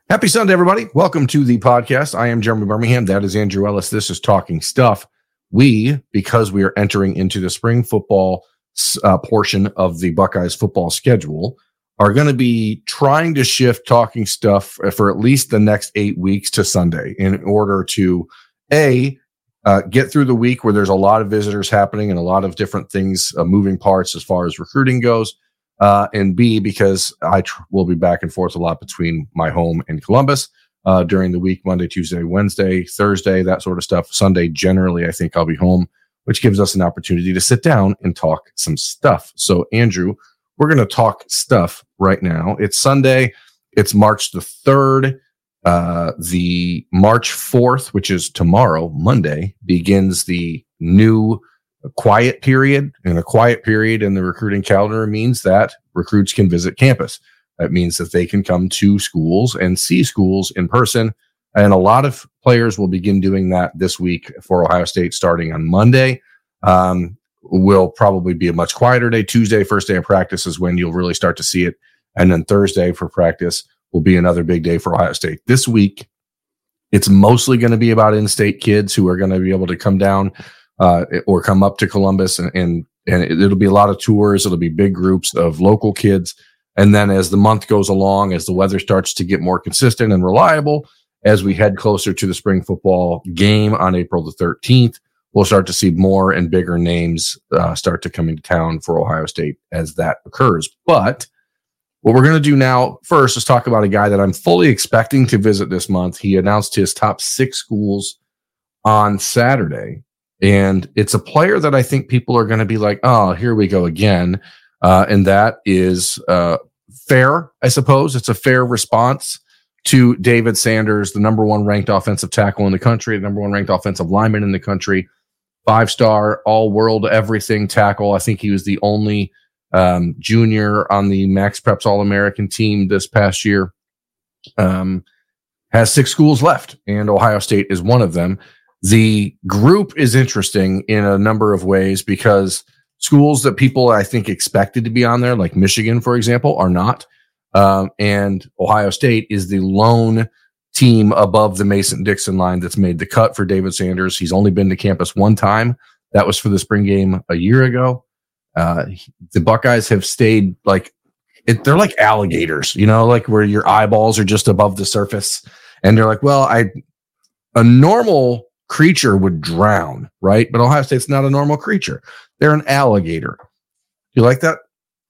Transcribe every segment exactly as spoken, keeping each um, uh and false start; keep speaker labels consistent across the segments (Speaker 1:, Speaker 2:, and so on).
Speaker 1: Happy Sunday, everybody. Welcome to the podcast. I am Jeremy Birmingham. That is Andrew Ellis. This is Talking Stuff. We, because we are entering into the spring football uh, portion of the Buckeyes football schedule, are going to be trying to shift Talking Stuff for at least the next eight weeks to Sunday in order to, A, uh, get through the week where there's a lot of visitors happening and a lot of different things, uh, moving parts as far as recruiting goes. Uh, and B, because I tr- will be back and forth a lot between my home and Columbus uh, during the week, Monday, Tuesday, Wednesday, Thursday, that sort of stuff. Sunday, generally, I think I'll be home, which gives us an opportunity to sit down and talk some stuff. So, Andrew, we're going to talk stuff right now. It's Sunday. It's March the third. Uh, the March fourth, which is tomorrow, Monday, begins the new a quiet period, and a quiet period in the recruiting calendar means that recruits can visit campus. That means that they can come to schools and see schools in person. And a lot of players will begin doing that this week for Ohio State starting on Monday. Um, will probably be a much quieter day. Tuesday, first day of practice, is when you'll really start to see it. And then Thursday for practice will be another big day for Ohio State. This week, it's mostly going to be about in-state kids who are going to be able to come down Uh, or come up to Columbus, and, and and it'll be a lot of tours. It'll be big groups of local kids. And then as the month goes along, as the weather starts to get more consistent and reliable, as we head closer to the spring football game on April the thirteenth, we'll start to see more and bigger names uh, start to come into town for Ohio State as that occurs. But what we're going to do now first is talk about a guy that I'm fully expecting to visit this month. He announced his top six schools on Saturday. And it's a player that I think people are going to be like, oh, here we go again. Uh, and that is uh, fair, I suppose. It's a fair response to David Sanders, the number one ranked offensive tackle in the country, the number one ranked offensive lineman in the country, five-star, all-world, everything tackle. I think he was the only um, junior on the Max Preps All-American team this past year. Um, has six schools left, and Ohio State is one of them. The group is interesting in a number of ways because schools that people I think expected to be on there, like Michigan, for example, are not. Um, and Ohio State is the lone team above the Mason-Dixon line that's made the cut for David Sanders. He's only been to campus one time. That was for the spring game a year ago. Uh, the Buckeyes have stayed like, it, they're like alligators, you know, like where your eyeballs are just above the surface. And they're like, well, I, a normal creature would drown, right? But Ohio State's not a normal creature. They're an alligator. You like that?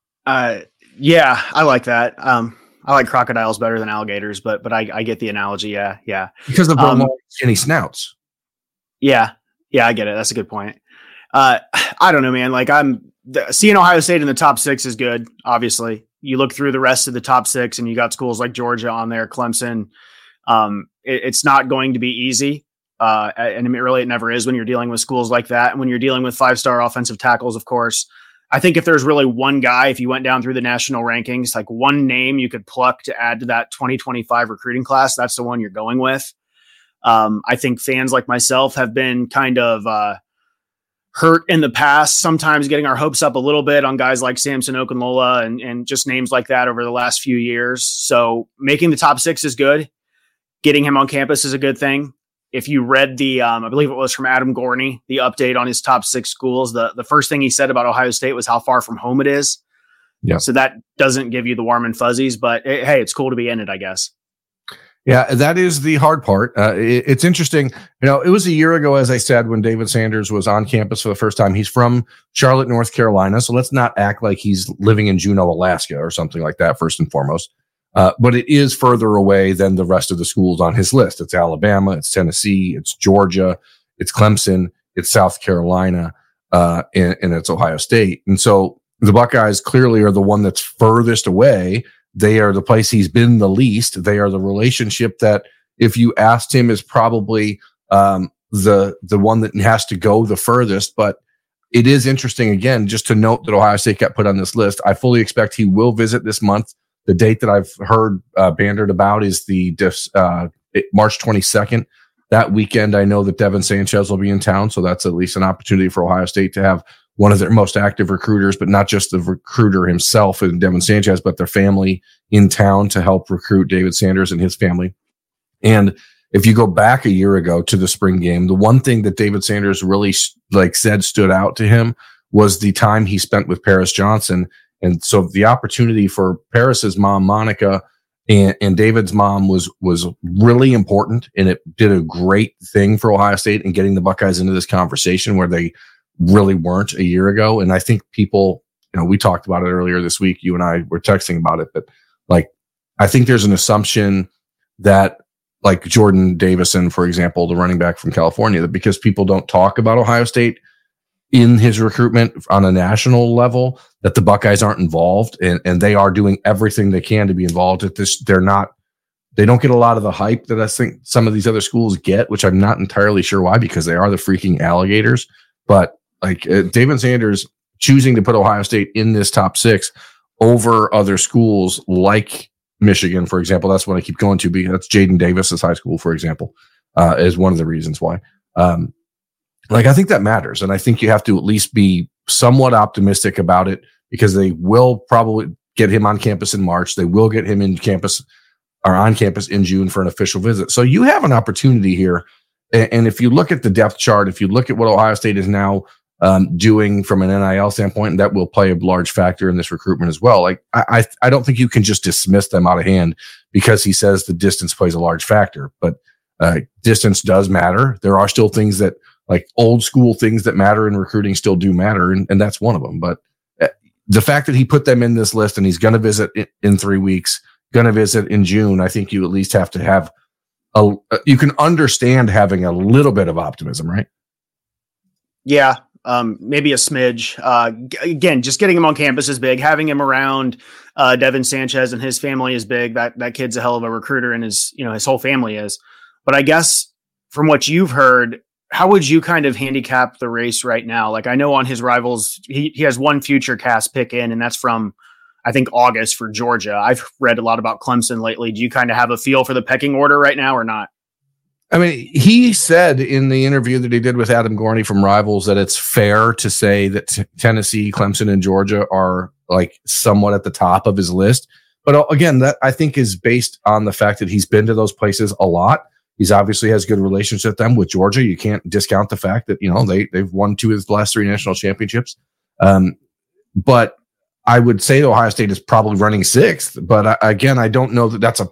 Speaker 2: Uh, yeah, I like that. Um, I like crocodiles better than alligators, but but I, I get the analogy. Yeah, yeah.
Speaker 1: Because of their
Speaker 2: um,
Speaker 1: long, skinny snouts.
Speaker 2: Yeah, yeah, I get it. That's a good point. Uh, I don't know, man. Like I'm the, seeing Ohio State in the top six is good. Obviously, you look through the rest of the top six, and you got schools like Georgia on there, Clemson. Um, it, it's not going to be easy. Uh, and really, it never is when you're dealing with schools like that. And when you're dealing with five-star offensive tackles, of course, I think if there's really one guy, if you went down through the national rankings, like one name you could pluck to add to that twenty twenty-five recruiting class, that's the one you're going with. Um, I think fans like myself have been kind of uh, hurt in the past, sometimes getting our hopes up a little bit on guys like Samson Okunlola and, and just names like that over the last few years. So making the top six is good. Getting him on campus is a good thing. If you read the, um, I believe it was from Adam Gorney, the update on his top six schools, the, the first thing he said about Ohio State was how far from home it is.
Speaker 1: Yeah.
Speaker 2: So that doesn't give you the warm and fuzzies, but it, hey, it's cool to be in it, I guess.
Speaker 1: Yeah, that is the hard part. Uh, it, it's interesting. You know, it was a year ago, as I said, when David Sanders was on campus for the first time. He's from Charlotte, North Carolina. So let's not act like he's living in Juneau, Alaska or something like that, first and foremost. Uh, but it is further away than the rest of the schools on his list. It's Alabama, it's Tennessee, it's Georgia, it's Clemson, it's South Carolina, uh, and, and it's Ohio State. And so the Buckeyes clearly are the one that's furthest away. They are the place he's been the least. They are the relationship that, if you asked him, is probably um, the the one that has to go the furthest. But it is interesting, again, just to note that Ohio State got put on this list. I fully expect he will visit this month. The date that I've heard uh, bantered about is the uh, March twenty-second. That weekend, I know that Devin Sanchez will be in town, so that's at least an opportunity for Ohio State to have one of their most active recruiters, but not just the recruiter himself and Devin Sanchez, but their family in town to help recruit David Sanders and his family. And if you go back a year ago to the spring game, the one thing that David Sanders really like said stood out to him was the time he spent with Paris Johnson. And so the opportunity for Paris's mom, Monica, and, and David's mom was, was really important. And it did a great thing for Ohio State in getting the Buckeyes into this conversation where they really weren't a year ago. And I think people, you know, we talked about it earlier this week. You and I were texting about it, but like, I think there's an assumption that like Jordan Davison, for example, the running back from California, that because people don't talk about Ohio State in his recruitment on a national level, that the Buckeyes aren't involved, and, and they are doing everything they can to be involved at this. They're not, they don't get a lot of the hype that I think some of these other schools get, which I'm not entirely sure why, because they are the freaking alligators. But like uh, David Sanders choosing to put Ohio State in this top six over other schools like Michigan, for example, that's what I keep going to. Be that's Jaden Davis's high school, for example, uh, is one of the reasons why. Um, like I think that matters, and I think you have to at least be somewhat optimistic about it, because they will probably get him on campus in March. They will get him in campus or on campus in June for an official visit. So you have an opportunity here, and, and if you look at the depth chart, if you look at what Ohio State is now Um, doing from an N I L standpoint, and that will play a large factor in this recruitment as well. Like I, I, I don't think you can just dismiss them out of hand because he says the distance plays a large factor. But uh, distance does matter. There are still things that, like old school things that matter in recruiting, still do matter, and, and that's one of them. But uh, the fact that he put them in this list and he's going to visit in, in three weeks, going to visit in June, I think you at least have to have a. You can understand having a little bit of optimism, right?
Speaker 2: Yeah. Um, maybe a smidge. Uh, g- again, just getting him on campus is big. Having him around uh, Devin Sanchez and his family is big. That that kid's a hell of a recruiter, and his you know his whole family is. But I guess from what you've heard, how would you kind of handicap the race right now? Like I know on his rivals, he he has one future cast pick in, and that's from I think August for Georgia. I've read a lot about Clemson lately. Do you kind of have a feel for the pecking order right now, or not?
Speaker 1: I mean, he said in the interview that he did with Adam Gorney from Rivals that it's fair to say that t- Tennessee, Clemson, and Georgia are like somewhat at the top of his list. But again, that I think is based on the fact that he's been to those places a lot. He's obviously has good relations with them. With Georgia, you can't discount the fact that, you know, they, they've won two of the last three national championships. Um, but I would say Ohio State is probably running sixth. But I, again, I don't know that that's a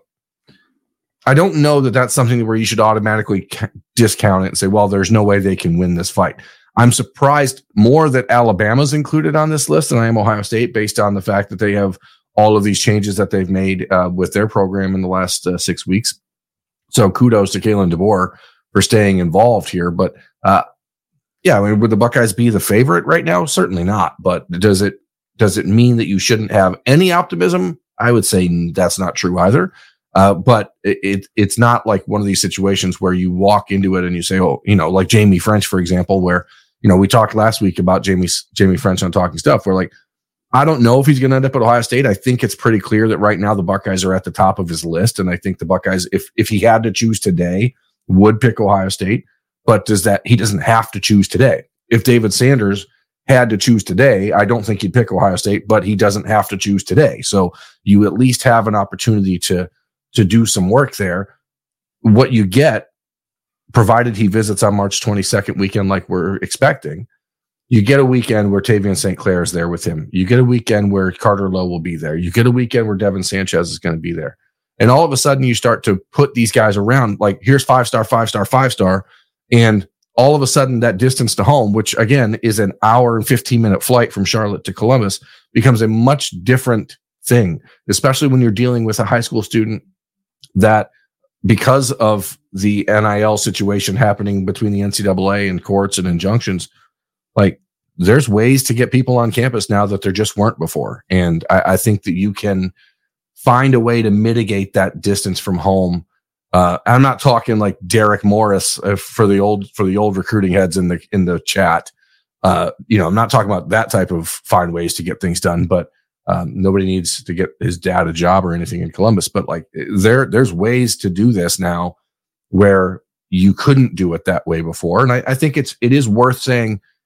Speaker 1: I don't know that that's something where you should automatically ca- discount it and say, well, there's no way they can win this fight. I'm surprised more that Alabama's included on this list than I am Ohio State, based on the fact that they have all of these changes that they've made uh, with their program in the last uh, six weeks. So kudos to Kalen DeBoer for staying involved here. But uh, yeah, I mean, would the Buckeyes be the favorite right now? Certainly not. But does it does it mean that you shouldn't have any optimism? I would say that's not true either. Uh, but it, it it's not like one of these situations where you walk into it and you say, oh, you know, like Jamie French, for example, where, you know, we talked last week about Jamie, Jamie French on Talking Stuff, where like, I don't know if he's going to end up at Ohio State. I think it's pretty clear that right now the Buckeyes are at the top of his list. And I think the Buckeyes, if, if he had to choose today, would pick Ohio State. But does that, he doesn't have to choose today. If David Sanders had to choose today, I don't think he'd pick Ohio State, but he doesn't have to choose today. So you at least have an opportunity to, to do some work there. What you get, provided he visits on March twenty-second weekend, like we're expecting, you get a weekend where Tavian Saint Clair is there with him. You get a weekend where Carter Lowe will be there. You get a weekend where Devin Sanchez is going to be there. And all of a sudden you start to put these guys around, like here's five star, five star, five star. And all of a sudden that distance to home, which again is an hour and fifteen minute flight from Charlotte to Columbus, becomes a much different thing, especially when you're dealing with a high school student that, because of the N I L situation happening between the N C double A and courts and injunctions, like there's ways to get people on campus now that there just weren't before. And I, I think that you can find a way to mitigate that distance from home. Uh, I'm not talking like Derek Morris uh, for the old, for the old recruiting heads in the, in the chat. Uh, you know, I'm not talking about that type of find ways to get things done, but Um, nobody needs to get his dad a job or anything in Columbus, but like there, there's ways to do this now where you couldn't do it that way before. And I, I think it's, it is worth saying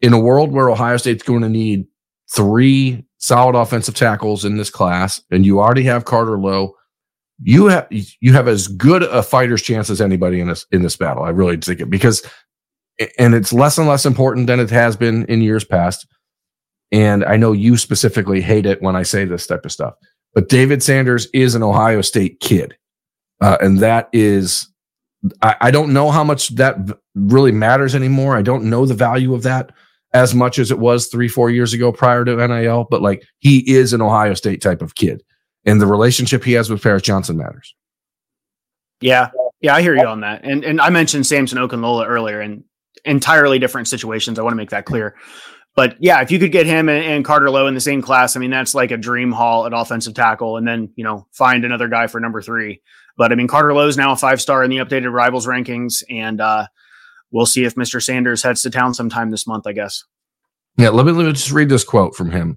Speaker 1: in a world where Ohio State's going to need three solid offensive tackles in this class, and you already have Carter Lowe, you have you have as good a fighter's chance as anybody in this in this battle. I really think it, because, and it's less and less important than it has been in years past. And I know you specifically hate it when I say this type of stuff, but David Sanders is an Ohio State kid, uh, and that is, I, I don't know how much that v- really matters anymore. I don't know the value of that as much as it was three, four years ago prior to N I L, but like, he is an Ohio State type of kid, and the relationship he has with Paris Johnson matters.
Speaker 2: Yeah. Yeah. I hear you on that. And, and I mentioned Samson Okunlola earlier, in entirely different situations. I want to make that clear, but yeah, if you could get him and, and Carter Lowe in the same class, I mean, that's like a dream haul at offensive tackle, and then, you know, find another guy for number three. But I mean, Carter Lowe is now a five-star in the updated Rivals rankings, and uh, we'll see if Mister Sanders heads to town sometime this month, I guess.
Speaker 1: Yeah, let me, let me just read this quote from him.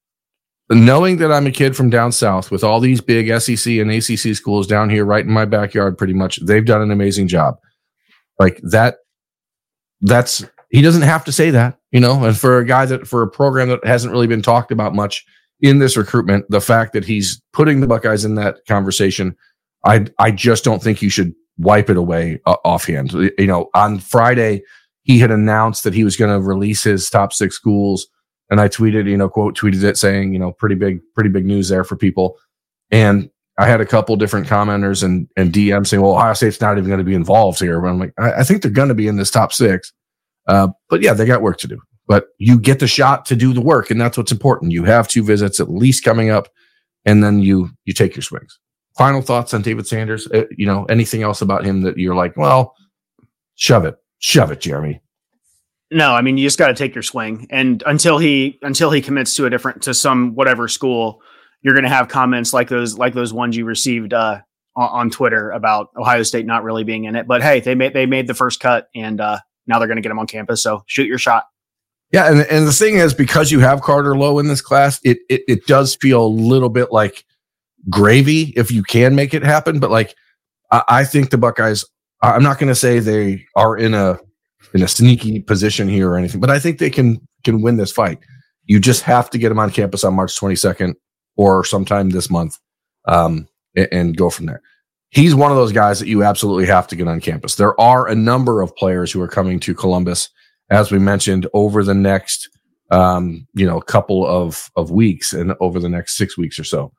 Speaker 1: Knowing that I'm a kid from down south with all these big S E C and A C C schools down here right in my backyard, pretty much, they've done an amazing job. Like that, that's, he doesn't have to say that, you know, and for a guy that, for a program that hasn't really been talked about much in this recruitment, the fact that he's putting the Buckeyes in that conversation, I I just don't think you should wipe it away uh, offhand. You know, on Friday, he had announced that he was going to release his top six schools. And I tweeted, you know, quote tweeted it saying, you know, pretty big, pretty big news there for people. And I had a couple different commenters and, and D Ms saying, well, Ohio State's not even going to be involved here. But I'm like, I, I think they're going to be in this top six. Uh, but yeah, they got work to do. But you get the shot to do the work, and that's what's important. You have two visits at least coming up, and then you you take your swings. Final thoughts on David Sanders? Uh, you know, anything else about him that you're like, well, shove it, shove it, Jeremy?
Speaker 2: No, I mean, you just got to take your swing, and until he until he commits to a different to some whatever school, you're going to have comments like those like those ones you received uh, on, on Twitter about Ohio State not really being in it. But hey, they made they made the first cut, and uh, now they're going to get him on campus. So shoot your shot.
Speaker 1: Yeah, and and the thing is, because you have Carter Lowe in this class, it it it does feel a little bit like gravy if you can make it happen. But like, I, I think the Buckeyes, I'm not going to say they are in a in a sneaky position here or anything, but I think they can can win this fight. You just have to get them on campus on March twenty-second or sometime this month, um, and, and go from there. He's one of those guys that you absolutely have to get on campus. There are a number of players who are coming to Columbus, as we mentioned, over the next, um, you know, couple of, of weeks and over the next six weeks or so.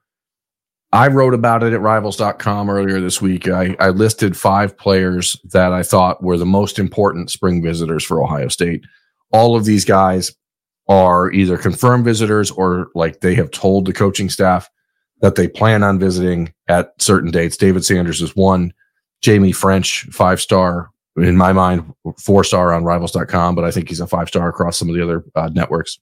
Speaker 1: I wrote about it at rivals dot com earlier this week. I, I listed five players that I thought were the most important spring visitors for Ohio State. All of these guys are either confirmed visitors or like they have told the coaching staff that they plan on visiting at certain dates. David Sanders is one. Jamie French, five-star, in my mind, four-star on rivals dot com, but I think he's a five-star across some of the other uh, networks.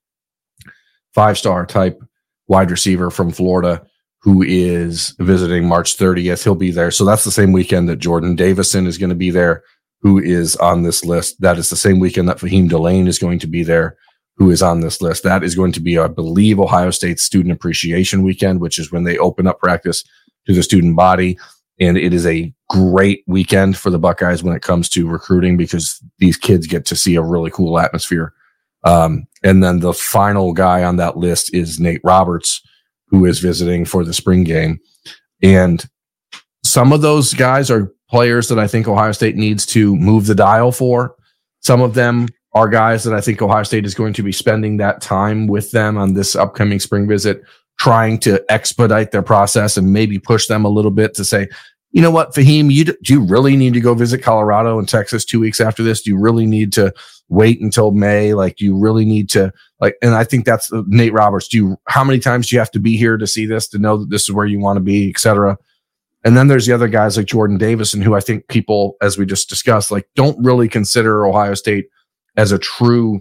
Speaker 1: Five-star type wide receiver from Florida who is visiting March thirtieth. He'll be there. So that's the same weekend that Jordan Davison is going to be there, who is on this list. That is the same weekend that Fahim Delane is going to be there, who is on this list. That is going to be, I believe, Ohio State's Student Appreciation Weekend, which is when they open up practice to the student body. And it is a great weekend for the Buckeyes when it comes to recruiting because these kids get to see a really cool atmosphere. Um, and then the final guy on that list is Nate Roberts, who is visiting for the spring game. And some of those guys are players that I think Ohio State needs to move the dial for. Some of them are guys that I think Ohio State is going to be spending that time with them on this upcoming spring visit, trying to expedite their process and maybe push them a little bit to say, you know what, Fahim, you, do you really need to go visit Colorado and Texas two weeks after this? Do you really need to wait until May? Like, do you really need to like, and I think that's uh, Nate Roberts. Do you, how many times do you have to be here to see this, to know that this is where you want to be, et cetera? And then there's the other guys like Jordan Davison, who I think people, as we just discussed, like don't really consider Ohio State as a true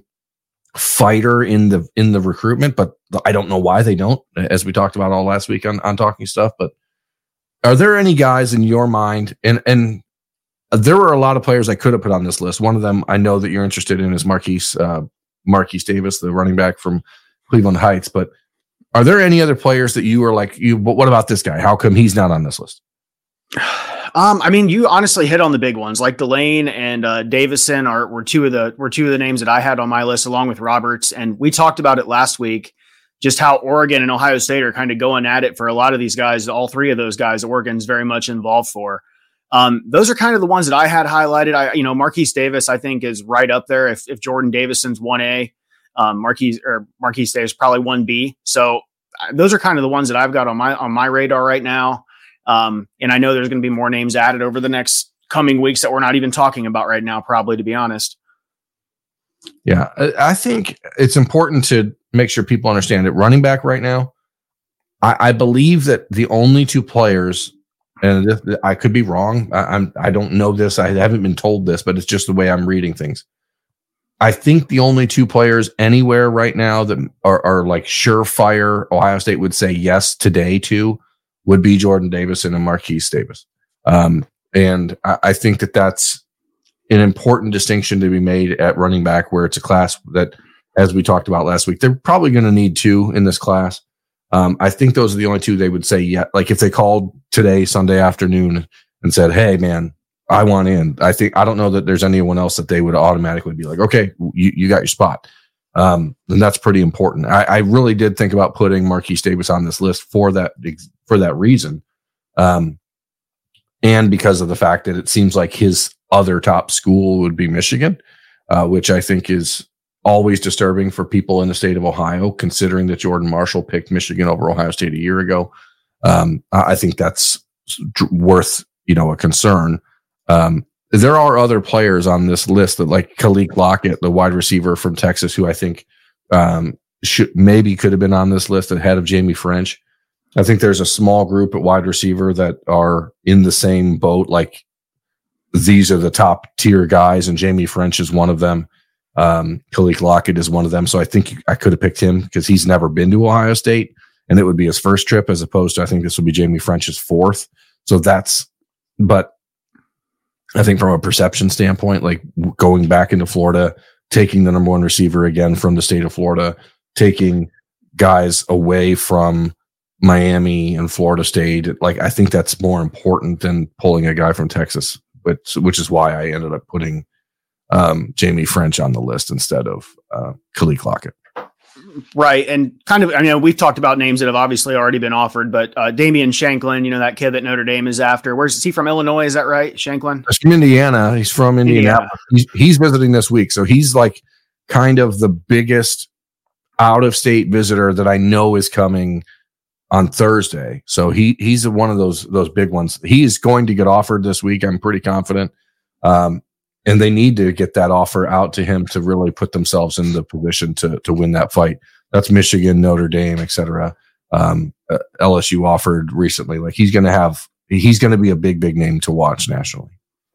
Speaker 1: fighter in the, in the recruitment, but I don't know why they don't, as we talked about all last week on, on Talking Stuff. But are there any guys in your mind? And, and there were a lot of players I could have put on this list. One of them I know that you're interested in is Marquise, uh, Marquise Davis, the running back from Cleveland Heights. But are there any other players that you are like, you, but what about this guy? How come he's not on this list?
Speaker 2: Um, I mean, you honestly hit on the big ones, like Delane and uh, Davison are were two of the were two of the names that I had on my list, along with Roberts. And we talked about it last week, just how Oregon and Ohio State are kind of going at it for a lot of these guys. All three of those guys, Oregon's very much involved for. Um, those are kind of the ones that I had highlighted. I, you know, Marquise Davis, I think, is right up there. If if Jordan Davison's one A, um, Marquise or Marquise Davis probably one B. So uh, those are kind of the ones that I've got on my on my radar right now. Um, and I know there's going to be more names added over the next coming weeks that we're not even talking about right now, probably, to be honest.
Speaker 1: Yeah, I think it's important to make sure people understand it. Running back right now, I, I believe that the only two players, and this, I could be wrong. I, I'm I don't know this. I haven't been told this, but it's just the way I'm reading things. I think the only two players anywhere right now that are, are like surefire Ohio State would say yes today to would be Jordan Davison and Marquise Davis. Um, and I, I think that that's an important distinction to be made at running back, where it's a class that, as we talked about last week, they're probably going to need two in this class. Um, I think those are the only two they would say, yeah. Like if they called today, Sunday afternoon, and said, hey, man, I want in. I think, I don't know that there's anyone else that they would automatically be like, okay, you, you got your spot. Um, and that's pretty important. I, I really did think about putting Marquise Davis on this list for that, for that reason. Um, and because of the fact that it seems like his other top school would be Michigan, uh, which I think is always disturbing for people in the state of Ohio, considering that Jordan Marshall picked Michigan over Ohio State a year ago. Um, I think that's worth, you know, a concern. Um, There are other players on this list that, like Khalil Lockett, the wide receiver from Texas, who I think um, should maybe could have been on this list ahead of Jamie French. I think there's a small group at wide receiver that are in the same boat. Like these are the top tier guys, and Jamie French is one of them. Um, Khalil Lockett is one of them. So I think I could have picked him because he's never been to Ohio State, and it would be his first trip, as opposed to I think this would be Jamie French's fourth. So that's, but. I think from a perception standpoint, like going back into Florida, taking the number one receiver again from the state of Florida, taking guys away from Miami and Florida State, like I think that's more important than pulling a guy from Texas, which which is why I ended up putting um, Jamie French on the list instead of uh, Khalil Lockett.
Speaker 2: Right. And kind of, I mean, we've talked about names that have obviously already been offered, but uh, Damian Shanklin, you know, that kid that Notre Dame is after. Where's is he from? Illinois? Is that right? Shanklin?
Speaker 1: He's from Indiana. He's from Indianapolis. Yeah. He's, he's visiting this week. So he's like kind of the biggest out of state visitor that I know is coming on Thursday. So he he's one of those, those big ones. He is going to get offered this week. I'm pretty confident. Um, And they need to get that offer out to him to really put themselves in the position to to win that fight. That's Michigan, Notre Dame, et cetera. Um, uh, L S U offered recently. Like he's going to have, he's going to be a big, big name to watch nationally.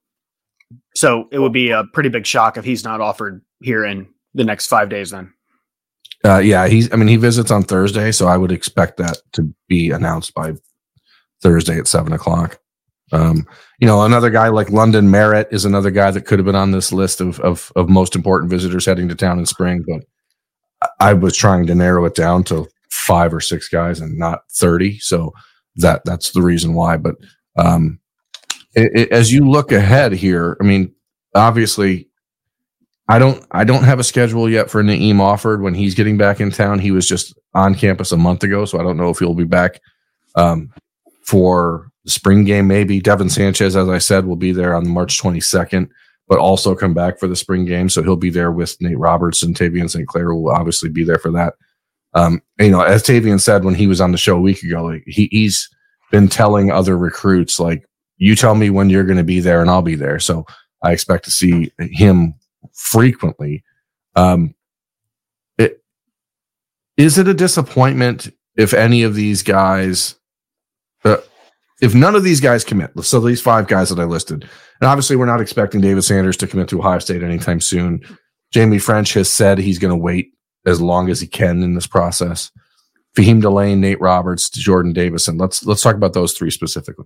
Speaker 2: So it would be a pretty big shock if he's not offered here in the next five days then.
Speaker 1: Uh, yeah, he's, I mean, he visits on Thursday, so I would expect that to be announced by Thursday at seven o'clock. Um, you know, another guy like London Merritt is another guy that could have been on this list of, of, of most important visitors heading to town in spring, but I was trying to narrow it down to five or six guys and not thirty. So that, that's the reason why. But, um, it, it, as you look ahead here, I mean, obviously I don't, I don't have a schedule yet for Naeem Offord when he's getting back in town. He was just on campus a month ago, so I don't know if he'll be back, um, for the spring game. Maybe Devin Sanchez, as I said, will be there on March twenty-second, but also come back for the spring game. So he'll be there with Nate Roberts, and Tavian Saint Clair will obviously be there for that. Um, and, you know, as Tavian said when he was on the show a week ago, like he, he's been telling other recruits, like, you tell me when you're going to be there and I'll be there. So I expect to see him frequently. Um, it, is it a disappointment if any of these guys, uh, if none of these guys commit, so these five guys that I listed, and obviously we're not expecting David Sanders to commit to Ohio State anytime soon. Jamie French has said he's going to wait as long as he can in this process. Fahim Delane, Nate Roberts, Jordan Davison. Let's let's talk about those three specifically.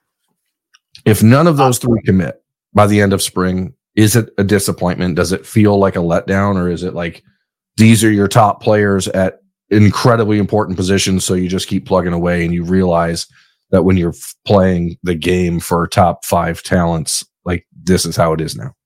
Speaker 1: If none of those three commit by the end of spring, is it a disappointment? Does it feel like a letdown, or is it like these are your top players at incredibly important positions, so you just keep plugging away and you realize that when you're playing the game for top five talents, like this is how it is now.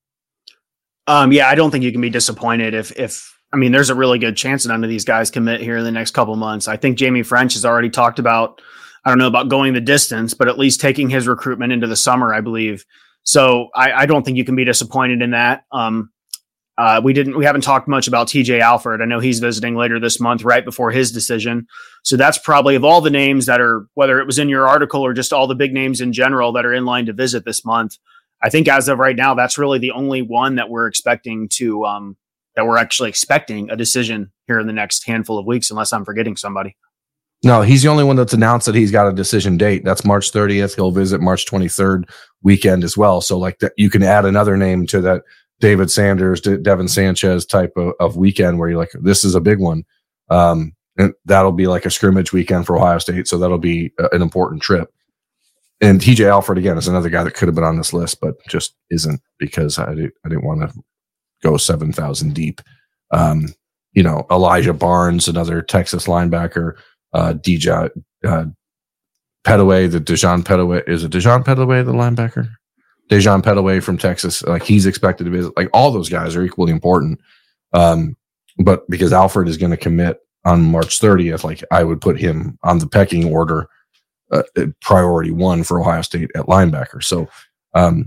Speaker 2: Um, yeah, I don't think you can be disappointed if, if, I mean, there's a really good chance that none of these guys commit here in the next couple months. I think Jamie French has already talked about, I don't know about going the distance, but at least taking his recruitment into the summer, I believe. So I, I don't think you can be disappointed in that. Um, uh, we didn't, we haven't talked much about T J Alford. I know he's visiting later this month, right before his decision. So that's probably, of all the names that are, whether it was in your article or just all the big names in general that are in line to visit this month, I think as of right now, that's really the only one that we're expecting to, um, that we're actually expecting a decision here in the next handful of weeks, unless I'm forgetting somebody.
Speaker 1: No, he's the only one that's announced that he's got a decision date. That's March thirtieth. He'll visit March twenty-third weekend as well. So like that, you can add another name to that David Sanders, De- Devin Sanchez type of, of weekend where you're like, this is a big one. Um, and that'll be like a scrimmage weekend for Ohio State. So that'll be a, an important trip. And T J Alford, again, is another guy that could have been on this list, but just isn't because I, did, I didn't want to go seven thousand deep. Um, you know, Elijah Barnes, another Texas linebacker, uh, D J, uh, Pettaway, the Dejon Pettaway, is it Dejon Pettaway, the linebacker? Dejon Pettaway from Texas. Like he's expected to visit, like all those guys are equally important. Um, but because Alford is going to commit on March thirtieth, like I would put him on the pecking order, uh, priority one for Ohio State at linebacker. So, um,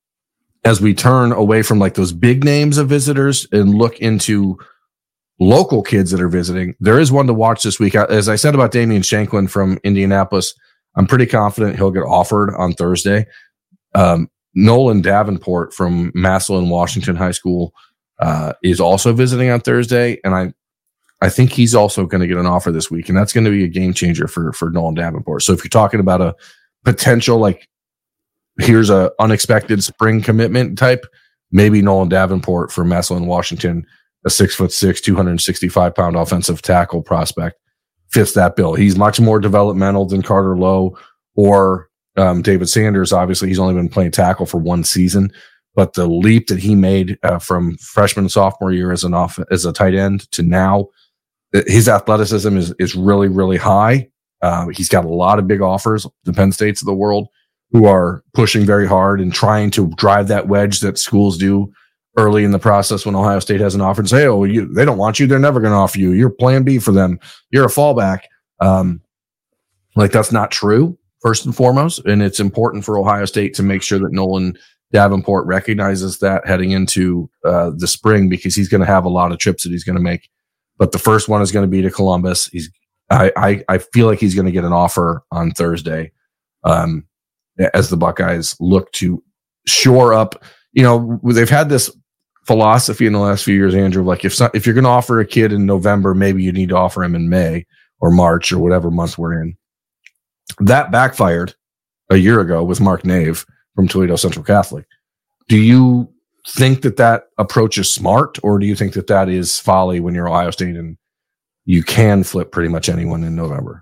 Speaker 1: as we turn away from like those big names of visitors and look into local kids that are visiting, there is one to watch this week. As I said about Damian Shanklin from Indianapolis, I'm pretty confident he'll get offered on Thursday. Um, Nolan Davenport from Massillon Washington High School uh, is also visiting on Thursday, and I I think he's also going to get an offer this week, and that's going to be a game changer for for Nolan Davenport. So if you're talking about a potential like here's a unexpected spring commitment type, maybe Nolan Davenport from Massillon Washington, a six foot six, two hundred sixty-five pound offensive tackle prospect, fits that bill. He's much more developmental than Carter Lowe or um, David Sanders. Obviously, he's only been playing tackle for one season, but the leap that he made uh, from freshman and sophomore year as an off as a tight end to now, his athleticism is is really really high. Uh, he's got a lot of big offers, the Penn States of the world, who are pushing very hard and trying to drive that wedge that schools do early in the process when Ohio State has an offer and say, oh, you, they don't want you. They're never going to offer you. You're plan B for them. You're a fallback. Um, like that's not true, first and foremost. And it's important for Ohio State to make sure that Nolan Davenport recognizes that heading into uh, the spring, because he's going to have a lot of trips that he's going to make. But the first one is going to be to Columbus. He's, I, I, I feel like he's going to get an offer on Thursday. Um, as the Buckeyes look to shore up, you know, they've had this philosophy in the last few years, Andrew, like if so, if you're going to offer a kid in November, maybe you need to offer him in May or March or whatever month we're in. That backfired a year ago with Mark Nave from Toledo Central Catholic. Do you think that that approach is smart, or do you think that that is folly when you're Ohio State and you can flip pretty much anyone in November?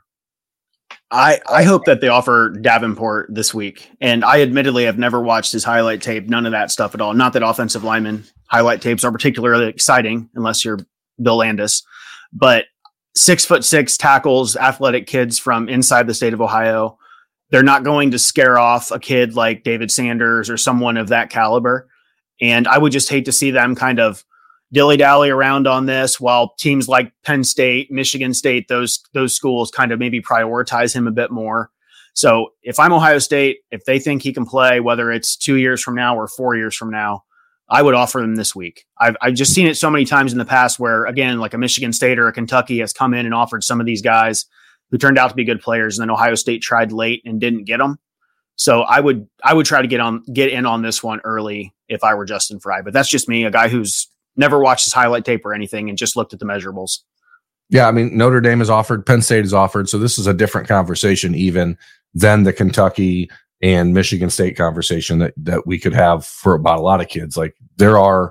Speaker 2: I, I hope that they offer Davenport this week. And I admittedly have never watched his highlight tape, none of that stuff at all. Not that offensive lineman highlight tapes are particularly exciting unless you're Bill Landis. But six foot six tackles, athletic kids from inside the state of Ohio, they're not going to scare off a kid like David Sanders or someone of that caliber. And I would just hate to see them kind of dilly-dally around on this while teams like Penn State, Michigan State, those those schools kind of maybe prioritize him a bit more. So if I'm Ohio State, if they think he can play, whether it's two years from now or four years from now, I would offer him this week. I've, I've just seen it so many times in the past where, again, like a Michigan State or a Kentucky has come in and offered some of these guys who turned out to be good players, and then Ohio State tried late and didn't get them. So I would I would try to get on get in on this one early if I were Justin Frye. But that's just me, a guy who's never watched his highlight tape or anything and just looked at the measurables.
Speaker 1: Yeah, I mean, Notre Dame is offered, Penn State is offered. So this is a different conversation even than the Kentucky and Michigan State conversation that, that we could have for about a lot of kids. Like there are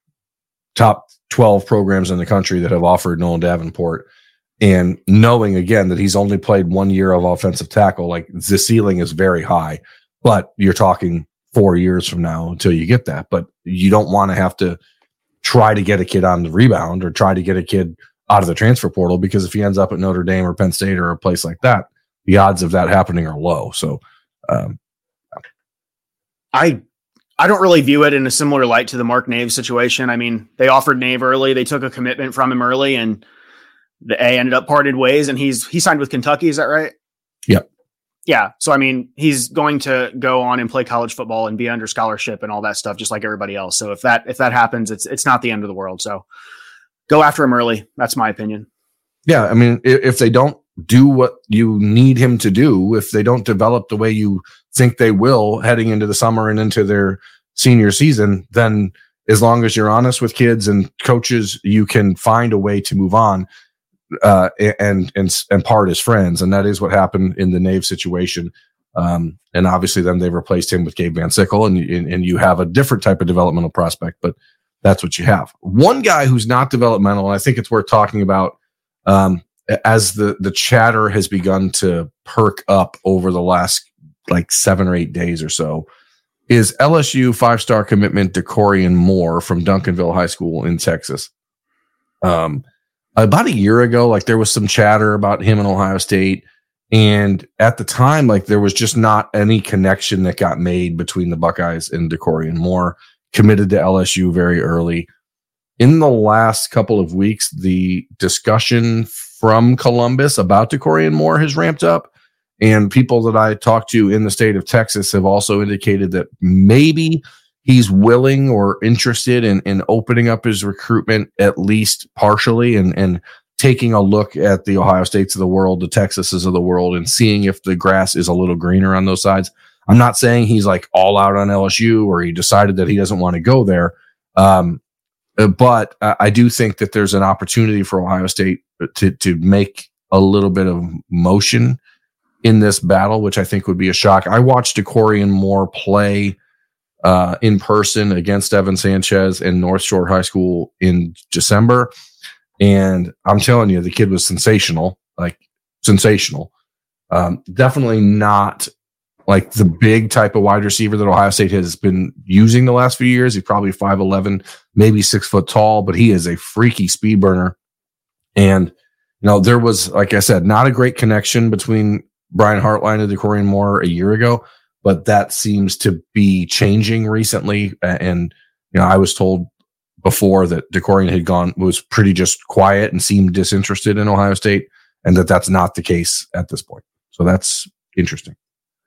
Speaker 1: top twelve programs in the country that have offered Nolan Davenport. And knowing, again, that he's only played one year of offensive tackle, like the ceiling is very high. But you're talking four years from now until you get that. But you don't want to have to try to get a kid on the rebound or try to get a kid out of the transfer portal, because if he ends up at Notre Dame or Penn State or a place like that, the odds of that happening are low. So, um,
Speaker 2: I I don't really view it in a similar light to the Mark Nave situation. I mean, they offered Nave early, they took a commitment from him early, and the A ended up parted ways. And he's he signed with Kentucky, is that right?
Speaker 1: Yep.
Speaker 2: Yeah. So I mean, he's going to go on and play college football and be under scholarship and all that stuff, just like everybody else. So if that if that happens, it's it's not the end of the world. So go after him early. That's my opinion.
Speaker 1: Yeah, I mean, if, if they don't do what you need him to do, if they don't develop the way you think they will heading into the summer and into their senior season, then as long as you're honest with kids and coaches, you can find a way to move on uh, and and and part as friends. And that is what happened in the Nave situation. Um, and obviously, then they replaced him with Gabe Van Sickle, and, and and you have a different type of developmental prospect. But that's what you have. One guy who's not developmental, and I think it's worth talking about. Um, as the, the chatter has begun to perk up over the last like seven or eight days or so, is L S U five-star commitment DeCorian Moore from Duncanville High School in Texas. Um, about a year ago, like there was some chatter about him in Ohio State. And at the time, like there was just not any connection that got made between the Buckeyes and DeCorian Moore. Committed to L S U very early. In the last couple of weeks, the discussion from Columbus about DeCorian Moore has ramped up, and people that I talked to in the state of Texas have also indicated that maybe he's willing or interested in, in opening up his recruitment at least partially and, and taking a look at the Ohio States of the world, the Texases of the world, and seeing if the grass is a little greener on those sides. I'm not saying he's like all out on L S U or he decided that he doesn't want to go there. Um, But uh, I do think that there's an opportunity for Ohio State to to make a little bit of motion in this battle, which I think would be a shock. I watched DeCorian Moore play uh, in person against Evan Sanchez in North Shore High School in December, and I'm telling you, the kid was sensational, like sensational. Um, definitely not like the big type of wide receiver that Ohio State has been using the last few years. He's probably five eleven, maybe six foot tall, but he is a freaky speed burner. And, you know, there was, like I said, not a great connection between Brian Hartline and DeCorian Moore a year ago, but that seems to be changing recently. And, you know, I was told before that DeCorian had gone, was pretty just quiet and seemed disinterested in Ohio State, and that that's not the case at this point. So that's interesting.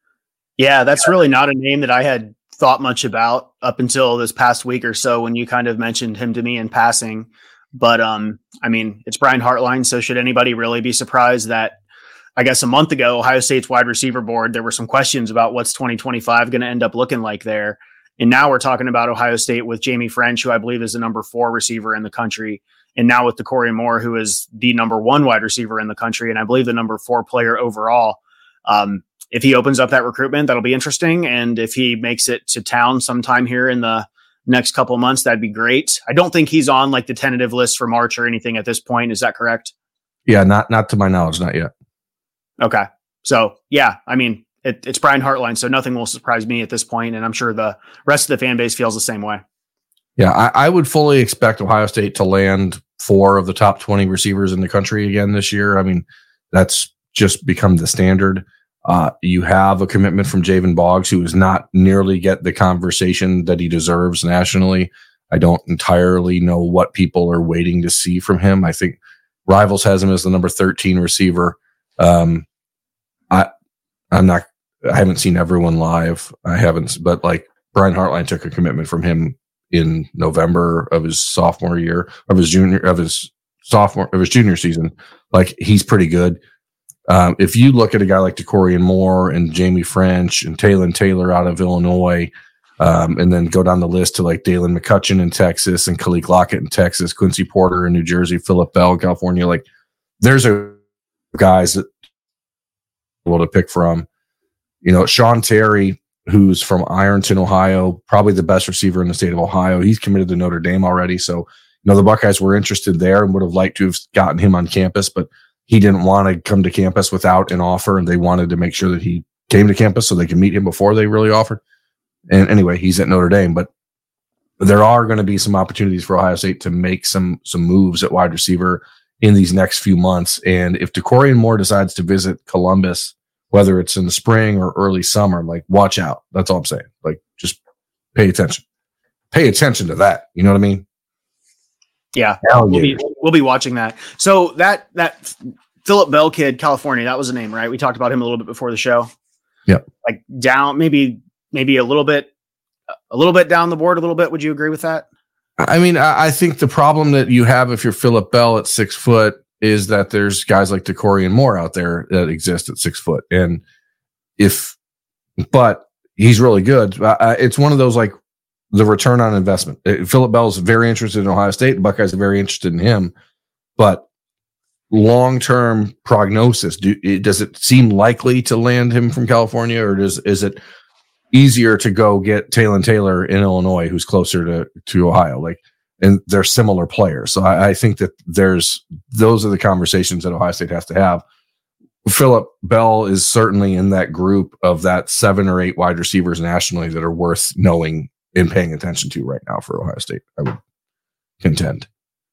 Speaker 2: Yeah, that's really not a name that I had thought much about up until this past week or so when you kind of mentioned him to me in passing. But, um, I mean, it's Brian Hartline, so should anybody really be surprised that, I guess a month ago, Ohio State's wide receiver board, there were some questions about what's twenty twenty-five going to end up looking like there. And now we're talking about Ohio State with Jamie French, who I believe is the number four receiver in the country. And now with DeCorian Moore, who is the number one wide receiver in the country, and I believe the number four player overall. Um, If he opens up that recruitment, that'll be interesting. And if he makes it to town sometime here in the next couple of months, that'd be great. I don't think he's on like the tentative list for March or anything at this point. Is that correct?
Speaker 1: Yeah, not not to my knowledge, not yet.
Speaker 2: Okay. So, yeah, I mean, it, it's Brian Hartline, so nothing will surprise me at this point, and I'm sure the rest of the fan base feels the same way.
Speaker 1: Yeah, I, I would fully expect Ohio State to land four of the top twenty receivers in the country again this year. I mean, that's just become the standard. Uh, you have a commitment from Javen Boggs, who does not nearly get the conversation that he deserves nationally. I don't entirely know what people are waiting to see from him. I think Rivals has him as the number thirteen receiver. Um, I, I'm not, I haven't seen everyone live. I haven't, but like Brian Hartline took a commitment from him in November of his sophomore year, of his junior, of his sophomore, of his junior season. Like he's pretty good. Um, if you look at a guy like DeCorian Moore and Jamie French and Taylon Taylor out of Illinois, um, and then go down the list to like Dalen McCutcheon in Texas and Khalil Lockett in Texas, Quincy Porter in New Jersey, Phillip Bell in California, like there's a guys that able to pick from. You know, Sean Terry, who's from Ironton, Ohio, probably the best receiver in the state of Ohio. He's committed to Notre Dame already. So, you know, the Buckeyes were interested there and would have liked to have gotten him on campus, but he didn't want to come to campus without an offer, and they wanted to make sure that he came to campus so they could meet him before they really offered. And anyway, he's at Notre Dame, but there are going to be some opportunities for Ohio State to make some, some moves at wide receiver in these next few months. And if DeCorian Moore decides to visit Columbus whether it's in the spring or early summer. Like, watch out. That's all I'm saying. Like, just pay attention. Pay attention to that. You know what I mean?
Speaker 2: Yeah, we'll be, we'll be watching that. So that that Philip Bell kid, California, that was the name, right? We talked about him a little bit before the show.
Speaker 1: Yeah,
Speaker 2: like down, maybe maybe a little bit, a little bit down the board, a little bit. Would you agree with that?
Speaker 1: I mean, I, I think the problem that you have if you're Philip Bell at six foot is that there's guys like DeCorian Moore out there that exist at six foot, and if, but he's really good. Uh, it's one of those like. The return on investment. Philip Bell is very interested in Ohio State. The Buckeyes are very interested in him, but long-term prognosis, do, does it seem likely to land him from California, or does is it easier to go get Talon Taylor in Illinois, who's closer to, to Ohio? Like, and they're similar players. So I, I think that there's, those are the conversations that Ohio State has to have. Philip Bell is certainly in that group of that seven or eight wide receivers nationally that are worth knowing and paying attention to right now for Ohio State, I would contend.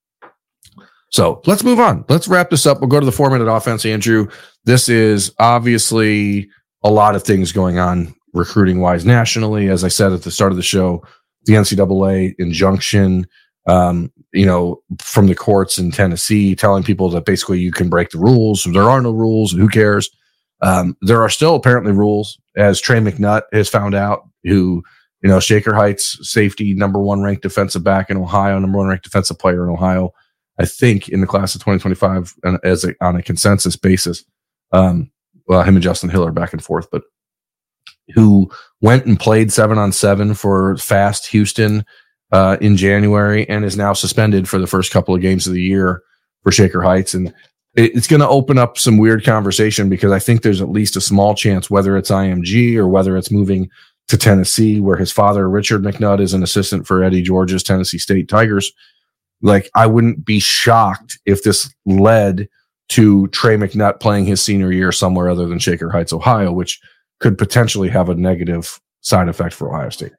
Speaker 1: So let's move on. Let's wrap this up. We'll go to the four-minute offense, Andrew. This is obviously a lot of things going on recruiting-wise nationally. As I said at the start of the show, the N C double A injunction, um, you know, from the courts in Tennessee telling people that basically you can break the rules. There are no rules. Who cares? Um, there are still apparently rules, as Trey McNutt has found out, who – You know, Shaker Heights safety, number one ranked defensive back in Ohio, number one ranked defensive player in Ohio, I think in the class of twenty twenty-five and as a, on a consensus basis. Um, well, him and Justin Hill are back and forth, but who went and played seven on seven for Fast Houston uh, in January and is now suspended for the first couple of games of the year for Shaker Heights. And it, it's going to open up some weird conversation because I think there's at least a small chance, whether it's I M G or whether it's moving to Tennessee, where his father, Richard McNutt, is an assistant for Eddie George's Tennessee State Tigers. Like, I wouldn't be shocked if this led to Trey McNutt playing his senior year somewhere other than Shaker Heights, Ohio, which could potentially have a negative side effect for Ohio State.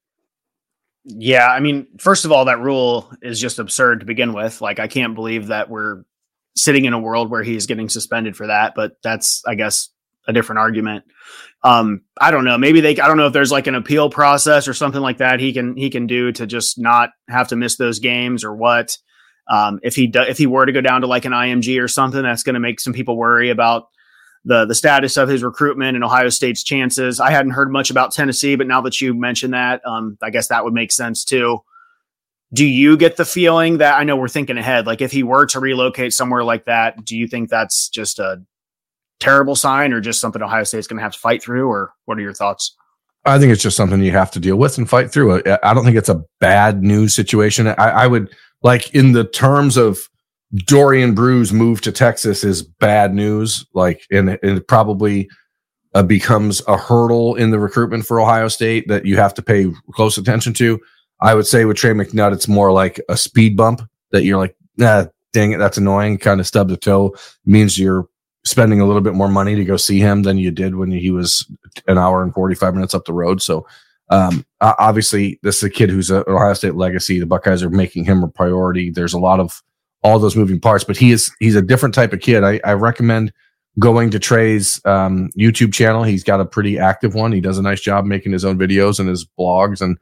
Speaker 2: Yeah, I mean, first of all, that rule is just absurd to begin with. Like, I can't believe that we're sitting in a world where he's getting suspended for that, but that's, I guess, a different argument. Um, I don't know. Maybe they, I don't know if there's like an appeal process or something like that he can, he can do to just not have to miss those games or what. Um, if he, do, if he were to go down to like an I M G or something, that's going to make some people worry about the, the status of his recruitment and Ohio State's chances. I hadn't heard much about Tennessee, but now that you mentioned that, um, I guess that would make sense too. Do you get the feeling that, I know we're thinking ahead, like if he were to relocate somewhere like that, do you think that's just a terrible sign or just something Ohio State's going to have to fight through, or what are your thoughts?
Speaker 1: I think it's just something you have to deal with and fight through. I don't think it's a bad news situation. I, I would, like, in the terms of Dorian Brew's move to Texas is bad news. Like, and, and it probably uh, becomes a hurdle in the recruitment for Ohio State that you have to pay close attention to. I would say with Trey McNutt, it's more like a speed bump that you're like, nah, dang it, that's annoying. Kind of stub the toe. Means you're spending a little bit more money to go see him than you did when he was an hour and forty-five minutes up the road. So um, obviously this is a kid who's an Ohio State legacy. The Buckeyes are making him a priority. There's a lot of all those moving parts, but he is, he's a different type of kid. I, I recommend going to Trey's um, YouTube channel. He's got a pretty active one. He does a nice job making his own videos and his blogs. And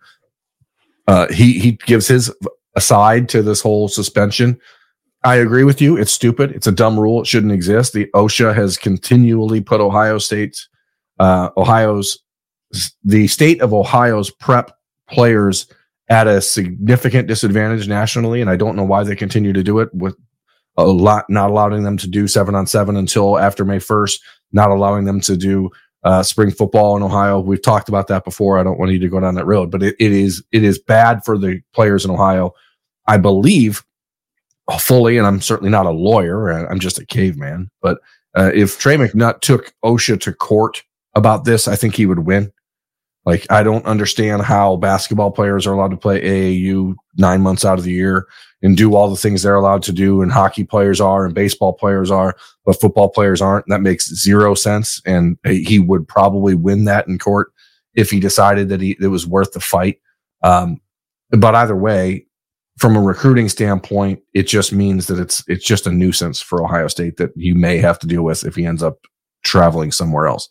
Speaker 1: uh, he, he gives his aside to this whole suspension. I agree with you. It's stupid. It's a dumb rule. It shouldn't exist. The OSHA has continually put Ohio State's, uh, Ohio's, the state of Ohio's prep players at a significant disadvantage nationally. And I don't know why they continue to do it, with a lot, not allowing them to do seven on seven until after May first, not allowing them to do uh, spring football in Ohio. We've talked about that before. I don't want you to go down that road, but it, it is, it is bad for the players in Ohio. I believe fully, and I'm certainly not a lawyer, I'm just a caveman, but uh, if Trey McNutt took OSHA to court about this, I think he would win. Like, I don't understand how basketball players are allowed to play A A U nine months out of the year and do all the things they're allowed to do, and hockey players are, and baseball players are, but football players aren't. That makes zero sense, and he would probably win that in court if he decided that he, it was worth the fight. Um, but either way, from a recruiting standpoint, it just means that it's it's just a nuisance for Ohio State that you may have to deal with if he ends up traveling somewhere else.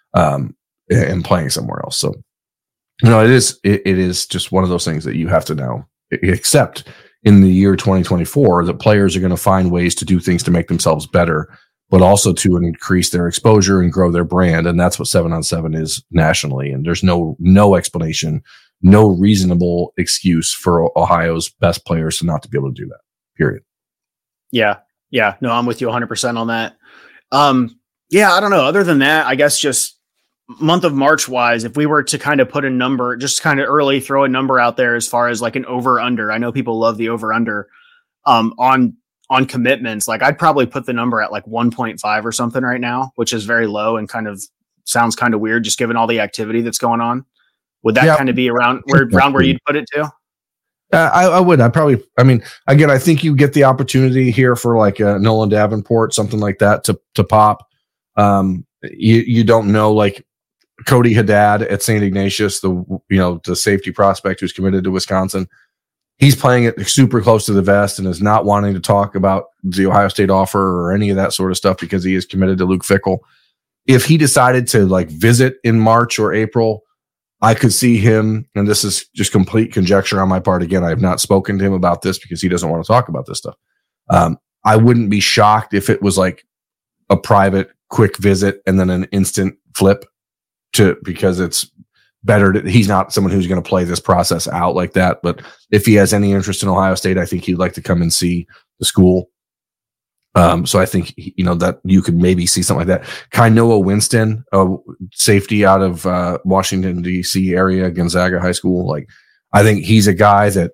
Speaker 1: um, and playing somewhere else. So, you know, it is, it, it is just one of those things that you have to now accept in the year twenty twenty-four, that players are going to find ways to do things to make themselves better, but also to increase their exposure and grow their brand. And that's what seven on seven is nationally. And there's no, no explanation, no reasonable excuse for Ohio's best players to not to be able to do that, period.
Speaker 2: Yeah. Yeah. No, I'm with you one hundred percent on that. Um, yeah, I don't know. Other than that, I guess just month of March wise, if we were to kind of put a number, just kind of early throw a number out there as far as like an over under. I know people love the over under um, on on commitments. Like I'd probably put the number at like one point five or something right now, which is very low and kind of sounds kind of weird just given all the activity that's going on. Would that yeah. kind of be around where around where you'd put it to?
Speaker 1: Uh, I, I would. I probably. I mean, again, I think you get the opportunity here for like a Nolan Davenport, something like that, to to pop. Um, you you don't know, like Cody Haddad at Saint Ignatius, the you know the safety prospect who's committed to Wisconsin. He's playing it super close to the vest and is not wanting to talk about the Ohio State offer or any of that sort of stuff because he is committed to Luke Fickell. If he decided to like visit in March or April, I could see him, and this is just complete conjecture on my part. Again, I have not spoken to him about this because he doesn't want to talk about this stuff. Um, I wouldn't be shocked if it was like a private, quick visit and then an instant flip to because it's better. To, he's not someone who's going to play this process out like that. But if he has any interest in Ohio State, I think he'd like to come and see the school. Um, so I think, you know, that you could maybe see something like that. Kainoa Winston, a safety out of uh, Washington, D C area, Gonzaga High School. Like, I think he's a guy that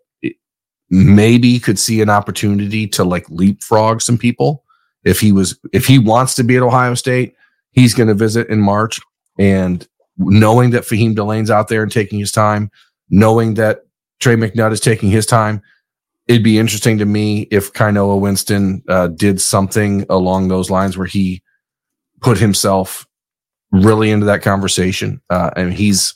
Speaker 1: maybe could see an opportunity to like leapfrog some people. If he was, if he wants to be at Ohio State, he's going to visit in March. And knowing that Fahim Delane's out there and taking his time, knowing that Trey McNutt is taking his time, it'd be interesting to me if Kainoa Winston uh, did something along those lines where he put himself really into that conversation. Uh, and he's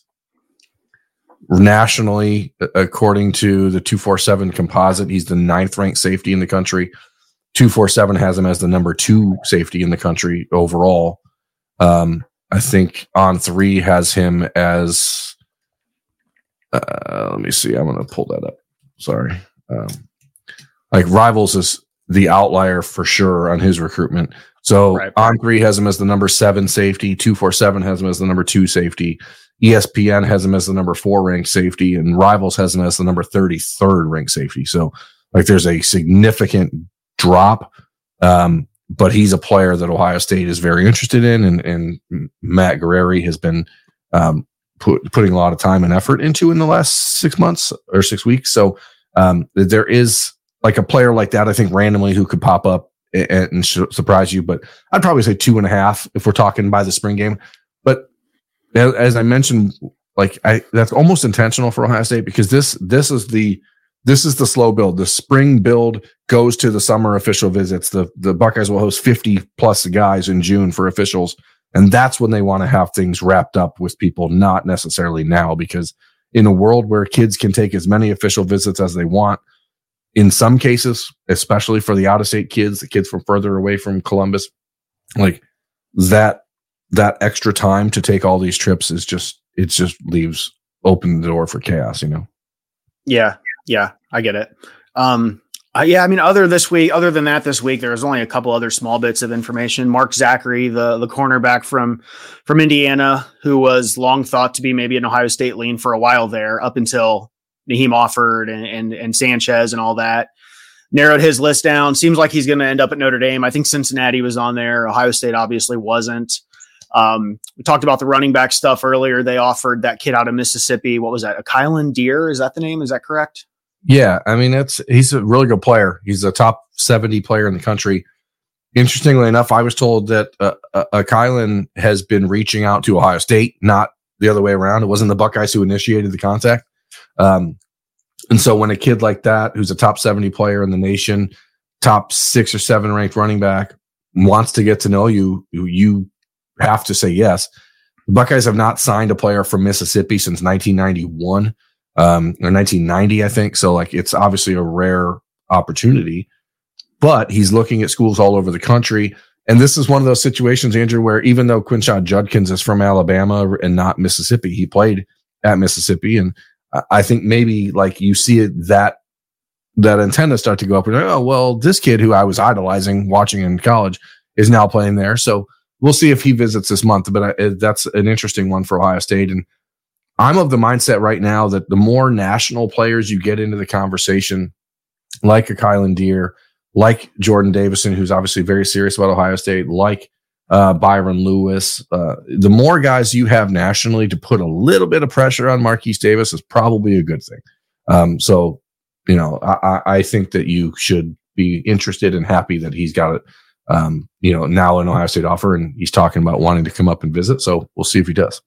Speaker 1: nationally, according to the two forty-seven composite, he's the ninth ranked safety in the country. two forty-seven has him as the number two safety in the country overall. Um, I think On Three has him as, uh, let me see. I'm going to pull that up. Sorry. Um, like Rivals is the outlier for sure on his recruitment. So right, On Three has him as the number seven safety. two forty-seven has him as the number two safety. E S P N has him as the number four ranked safety, and Rivals has him as the number thirty-third ranked safety. So like there's a significant drop. Um, but he's a player that Ohio State is very interested in. And, and Matt Guerrieri has been, um, put, putting a lot of time and effort into in the last six months or six weeks. So, um, there is like a player like that, I think randomly who could pop up and, and surprise you, but I'd probably say two and a half if we're talking by the spring game. But as I mentioned, like I, that's almost intentional for Ohio State because this, this is the, This is the slow build. The spring build goes to the summer official visits. The, the Buckeyes will host fifty plus guys in June for officials. And that's when they want to have things wrapped up with people, not necessarily now, because in a world where kids can take as many official visits as they want, in some cases, especially for the out-of-state kids, the kids from further away from Columbus, like that, that extra time to take all these trips is just, it just leaves open the door for chaos, you know?
Speaker 2: Yeah. Yeah, I get it. Um, uh, yeah, I mean, other this week, other than that, this week there was only a couple other small bits of information. Mark Zachary, the the cornerback from from Indiana, who was long thought to be maybe an Ohio State lean for a while there, up until Naheem Offord and and, and Sanchez and all that, narrowed his list down. Seems like he's going to end up at Notre Dame. I think Cincinnati was on there. Ohio State obviously wasn't. Um, we talked about the running back stuff earlier. They offered that kid out of Mississippi. What was that? A Kylan Deere? Is that the name? Is that correct?
Speaker 1: Yeah, I mean, it's he's a really good player. He's a top seventy player in the country. Interestingly enough, I was told that uh, uh, Kylan has been reaching out to Ohio State, not the other way around. It wasn't the Buckeyes who initiated the contact. Um, and so when a kid like that, who's a top seventy player in the nation, top six or seven ranked running back, wants to get to know you, you have to say yes. The Buckeyes have not signed a player from Mississippi since nineteen ninety-one. Um, or nineteen ninety, I think. So like, it's obviously a rare opportunity, but he's looking at schools all over the country. and this is one of those situations, Andrew, where even though Quinshon Judkins is from Alabama and not Mississippi, he played at Mississippi. And I think maybe like you see it, that that antenna start to go up and, oh, well, this kid who I was idolizing watching in college is now playing there. So we'll see if he visits this month, but I, that's an interesting one for Ohio State. And I'm of the mindset right now that the more national players you get into the conversation, like a Kylan Deere, like Jordan Davison, who's obviously very serious about Ohio State, like uh, Byron Lewis, uh, the more guys you have nationally to put a little bit of pressure on Marquise Davis is probably a good thing. Um, so, you know, I, I think that you should be interested and happy that he's got it, um, you know, now an Ohio State offer, and he's talking about wanting to come up and visit. So we'll see if he does.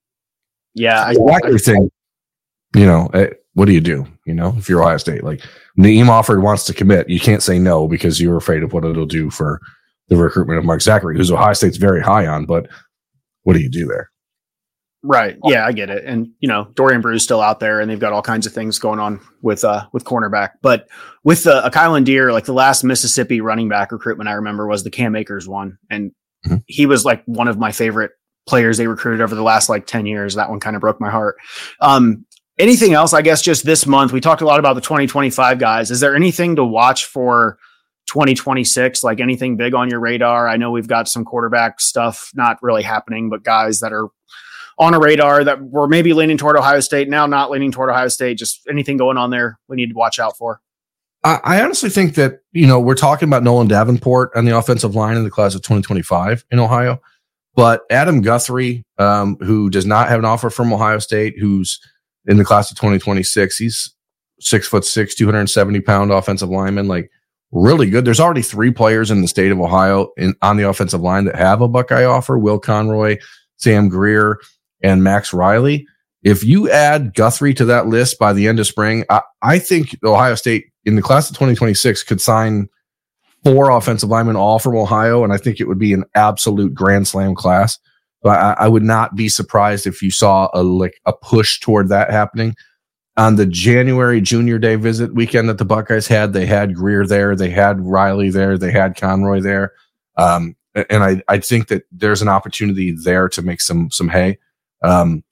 Speaker 2: Yeah. I,
Speaker 1: I, thing, you know, what do you do? You know, if you're Ohio State, like Naeem Offord wants to commit, you can't say no because you're afraid of what it'll do for the recruitment of Mark Zachary, who's Ohio State's very high on, but what do you do there?
Speaker 2: Right. Yeah, I get it. And, you know, Dorian Brew's still out there and they've got all kinds of things going on with, uh, with cornerback, but with uh, a Kylan Deere, like the last Mississippi running back recruitment I remember was the Cam Akers one. And mm-hmm. he was like one of my favorite players they recruited over the last like ten years. That one kind of broke my heart. Um, anything else, I guess, just this month, we talked a lot about the twenty twenty-five guys. Is there anything to watch for twenty twenty-six, like anything big on your radar? I know we've got some quarterback stuff not really happening, but guys that are on a radar that were maybe leaning toward Ohio State, now not leaning toward Ohio State, just anything going on there we need to watch out for?
Speaker 1: I, I honestly think that, you know, we're talking about Nolan Davenport on the offensive line in the class of twenty twenty-five in Ohio, but Adam Guthrie, um, who does not have an offer from Ohio State, who's in the class of twenty twenty-six, he's six foot six, two hundred seventy pound offensive lineman, like really good. There's already three players in the state of Ohio in, on the offensive line that have a Buckeye offer: Will Conroy, Sam Greer, and Max Riley. If you add Guthrie to that list by the end of spring, I, I think Ohio State in the class of twenty twenty-six could sign four offensive linemen, all from Ohio, and I think it would be an absolute grand slam class. But I, I would not be surprised if you saw a like a push toward that happening. On the January Junior Day visit weekend that the Buckeyes had, they had Greer there, they had Riley there, they had Conroy there, um, and I, I think that there's an opportunity there to make some some hay. Um,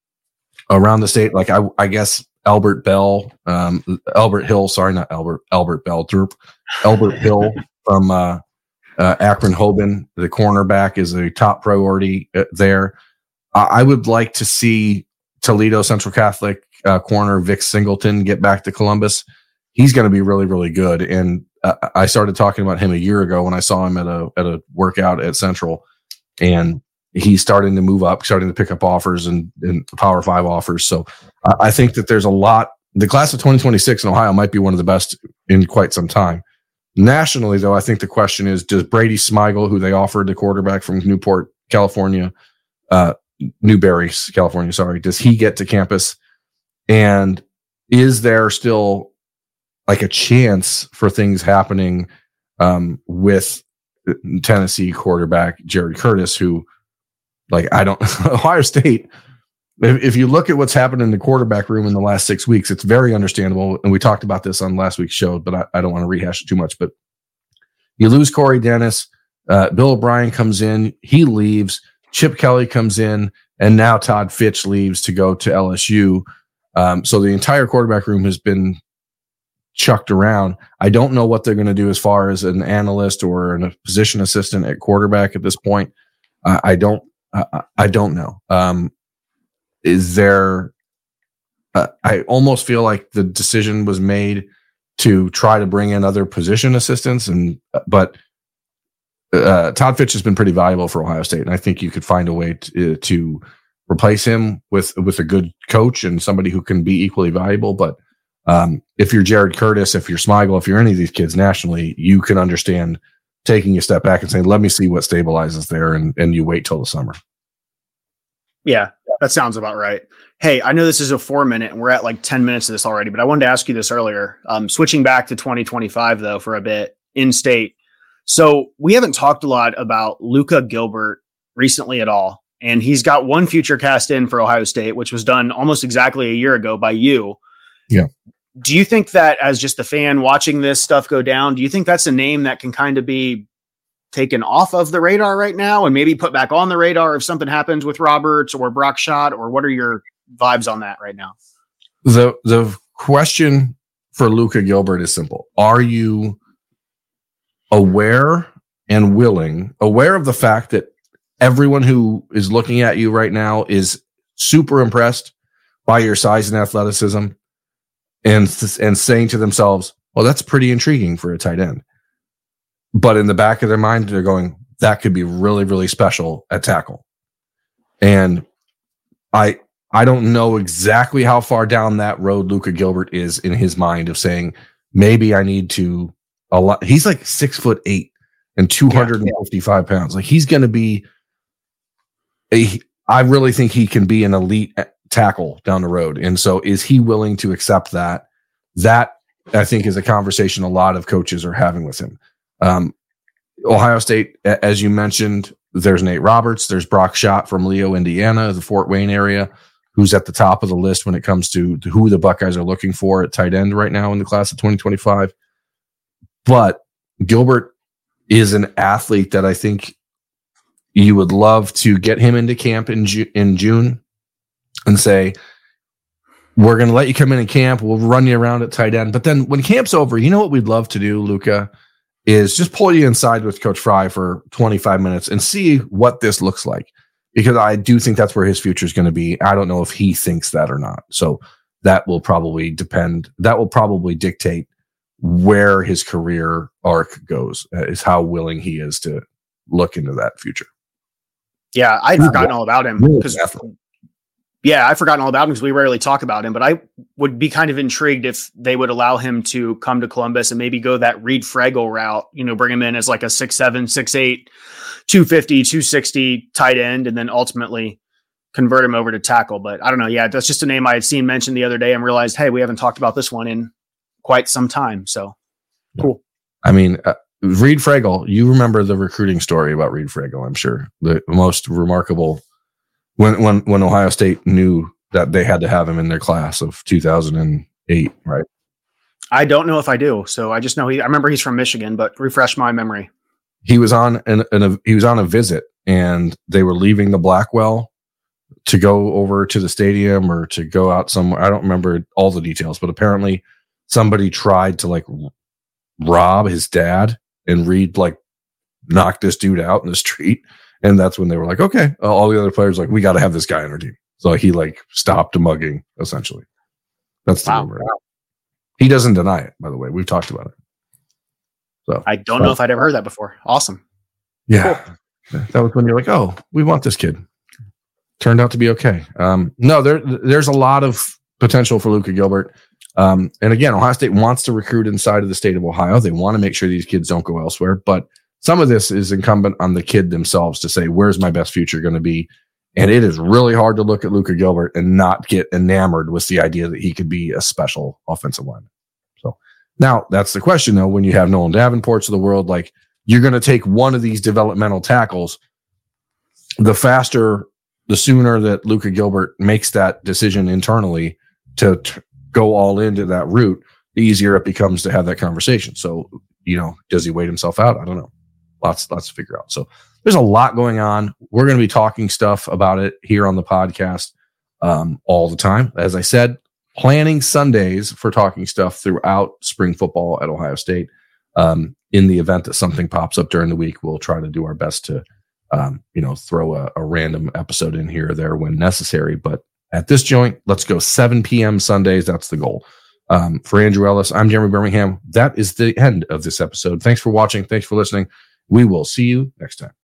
Speaker 1: around the state, like I, I guess Albert Bell, um, Albert Hill, sorry, not Albert, Albert Bell, Droop, Albert Hill from uh, uh, Akron Hoban, the cornerback, is a top priority uh, there. Uh, I would like to see Toledo Central Catholic uh, corner Vic Singleton get back to Columbus. He's going to be really, really good. And uh, I started talking about him a year ago when I saw him at a at a workout at Central, and he's starting to move up, starting to pick up offers and, and Power Five offers. So uh, I think that there's a lot. The class of twenty twenty-six in Ohio might be one of the best in quite some time. Nationally, though, I think the question is, does Brady Smigel, who they offered, the quarterback from Newport, California, uh, Newberry, California, sorry, does he get to campus? And is there still like a chance for things happening um, with Tennessee quarterback Jared Curtis, who, like, I don't, Ohio State, if, if you look at what's happened in the quarterback room in the last six weeks, it's very understandable. And we talked about this on last week's show, but I, I don't want to rehash it too much. But you lose Corey Dennis, uh, Bill O'Brien comes in, he leaves, Chip Kelly comes in, and now Todd Fitch leaves to go to L S U. Um, so the entire quarterback room has been chucked around. I don't know what they're going to do as far as an analyst or a position assistant at quarterback at this point. Uh, I don't, uh, I don't know. Um, is there, uh, I almost feel like the decision was made to try to bring in other position assistants, and, but uh, Todd Fitch has been pretty valuable for Ohio State. And I think you could find a way to, to replace him with, with a good coach and somebody who can be equally valuable. But um, if you're Jared Curtis, if you're Smigel, if you're any of these kids nationally, you can understand taking a step back and saying, let me see what stabilizes there. And, and you wait till the summer.
Speaker 2: Yeah, that sounds about right. Hey, I know this is a four minute and we're at like ten minutes of this already, but I wanted to ask you this earlier. Um, switching back to twenty twenty-five though, for a bit in state. So we haven't talked a lot about Luca Gilbert recently at all. And he's got one future cast in for Ohio State, which was done almost exactly a year ago by you.
Speaker 1: Yeah.
Speaker 2: Do you think that, as just a fan watching this stuff go down, do you think that's a name that can kind of be taken off of the radar right now and maybe put back on the radar if something happens with Roberts or Brock Schott? Or what are your vibes on that right now?
Speaker 1: The the question for Luka Gilbert is simple. Are you aware and willing, aware of the fact that everyone who is looking at you right now is super impressed by your size and athleticism, and and saying to themselves, well, that's pretty intriguing for a tight end. But in the back of their mind, they're going, that could be really, really special at tackle. And I I don't know exactly how far down that road Luka Gilbert is in his mind of saying, maybe I need to a lot. He's like six foot eight and two hundred fifty-five yeah. pounds. Like he's going to be a, I really think he can be an elite tackle down the road. And so is he willing to accept that? That I think is a conversation a lot of coaches are having with him. Um, Ohio State, as you mentioned, there's Nate Roberts, there's Brock Schott from Leo, Indiana, the Fort Wayne area, who's at the top of the list when it comes to who the Buckeyes are looking for at tight end right now in the class of twenty twenty-five. But Gilbert is an athlete that I think you would love to get him into camp in, Ju- in June and say, we're going to let you come in in camp. We'll run you around at tight end. But then when camp's over, you know what we'd love to do, Luka, is just pull you inside with Coach Fry for twenty-five minutes and see what this looks like. Because I do think that's where his future is going to be. I don't know if he thinks that or not. So that will probably depend. That will probably dictate where his career arc goes, uh, is how willing he is to look into that future.
Speaker 2: Yeah, I'd forgotten all about him. because Yeah, I've forgotten all about him because we rarely talk about him, but I would be kind of intrigued if they would allow him to come to Columbus and maybe go that Reed Fragel route, you know, bring him in as like a six seven, six eight, two fifty, two sixty tight end, and then ultimately convert him over to tackle. But I don't know. Yeah, that's just a name I had seen mentioned the other day and realized, hey, we haven't talked about this one in quite some time. So cool.
Speaker 1: I mean, uh, Reed Fragel, you remember the recruiting story about Reed Fragel, I'm sure. The most remarkable When when when Ohio State knew that they had to have him in their class of two thousand eight, right?
Speaker 2: I don't know if I do. So I just know he. I remember he's from Michigan, but refresh my memory.
Speaker 1: He was on an, an a, he was on a visit, and they were leaving the Blackwell to go over to the stadium or to go out somewhere. I don't remember all the details, but apparently somebody tried to like rob his dad, and Reed like knocked this dude out in the street. And that's when they were like, okay, all the other players like, we got to have this guy on our team. So he like stopped mugging, essentially. That's the wow. rumor. He doesn't deny it, by the way. We've talked about it. So
Speaker 2: I don't know if I'd ever heard that before. Awesome.
Speaker 1: Yeah. Cool. That was when you're like, oh, we want this kid. Turned out to be okay. Um, no, there, there's a lot of potential for Luka Gilbert. Um, and again, Ohio State wants to recruit inside of the state of Ohio. They want to make sure these kids don't go elsewhere, but some of this is incumbent on the kid themselves to say, where's my best future going to be? And it is really hard to look at Luka Gilbert and not get enamored with the idea that he could be a special offensive lineman. So now that's the question, though, when you have Nolan Davenports of the world, like you're going to take one of these developmental tackles, the faster, the sooner that Luka Gilbert makes that decision internally to t- go all into that route, the easier it becomes to have that conversation. So, you know, does he wait himself out? I don't know. Lots, lots to figure out. So there's a lot going on. We're going to be talking stuff about it here on the podcast um, all the time. As I said, planning Sundays for talking stuff throughout spring football at Ohio State. Um, in the event that something pops up during the week, we'll try to do our best to, um, you know, throw a, a random episode in here or there when necessary. But at this joint, let's go seven p.m. Sundays. That's the goal. Um, for Andrew Ellis, I'm Jeremy Birmingham. That is the end of this episode. Thanks for watching. Thanks for listening. We will see you next time.